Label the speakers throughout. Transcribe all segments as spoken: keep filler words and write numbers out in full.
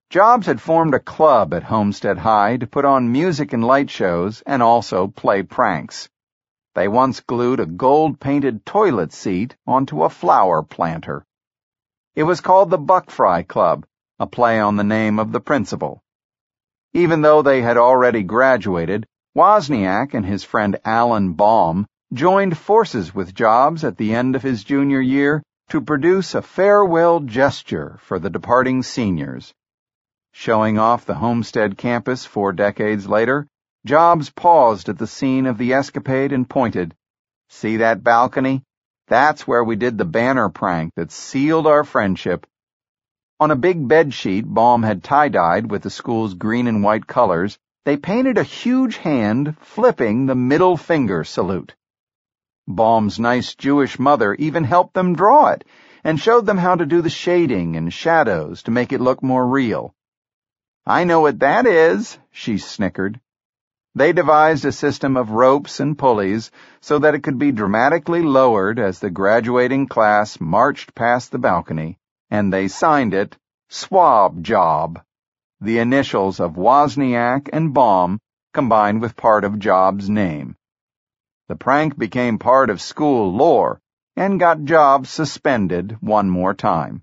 Speaker 1: Jobs had formed a club at Homestead High to put on music and light shows and also play pranks. They once glued a gold-painted toilet seat onto a flower planter. It was called the Buck Fry Club, a play on the name of the principal. Even though they had already graduated, Wozniak and his friend Alan Baum joined forces with Jobs at the end of his junior year to produce a farewell gesture for the departing seniors. Showing off the Homestead campus four decades later, Jobs paused at the scene of the escapade and pointed. "See that balcony? That's where we did the banner prank that sealed our friendship." On a big bedsheet Baum had tie-dyed with the school's green and white colors, they painted a huge hand flipping the middle finger salute. Baum's nice Jewish mother even helped them draw it and showed them how to do the shading and shadows to make it look more real. "I know what that is," she snickered. They devised a system of ropes and pulleys so that it could be dramatically lowered as the graduating class marched past the balcony, and they signed it Swab Job, the initials of Wozniak and Baum combined with part of Jobs' name. The prank became part of school lore and got Jobs suspended one more time.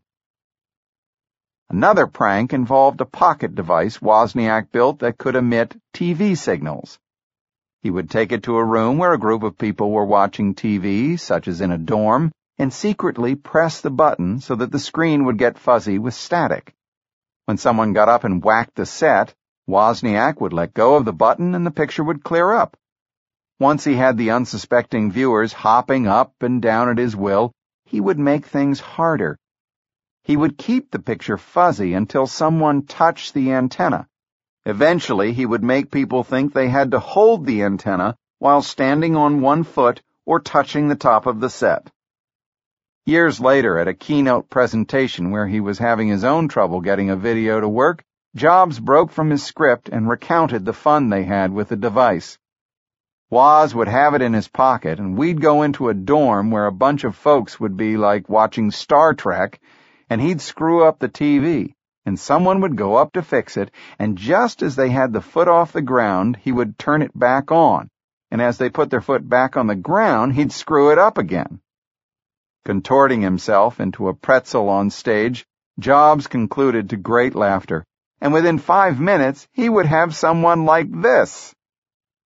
Speaker 1: Another prank involved a pocket device Wozniak built that could emit T V signals. He would take it to a room where a group of people were watching T V, such as in a dorm, and secretly press the button so that the screen would get fuzzy with static. When someone got up and whacked the set, Wozniak would let go of the button and the picture would clear up. Once he had the unsuspecting viewers hopping up and down at his will, he would make things harder. He would keep the picture fuzzy until someone touched the antenna. Eventually, he would make people think they had to hold the antenna while standing on one foot or touching the top of the set. Years later, at a keynote presentation where he was having his own trouble getting a video to work, Jobs broke from his script and recounted the fun they had with the device. Woz would have it in his pocket, and we'd go into a dorm where a bunch of folks would be like watching Star Trek, and he'd screw up the T V, and someone would go up to fix it, and just as they had the foot off the ground, he would turn it back on, and as they put their foot back on the ground, he'd screw it up again. Contorting himself into a pretzel on stage, Jobs concluded to great laughter, and within five minutes he would have someone like this.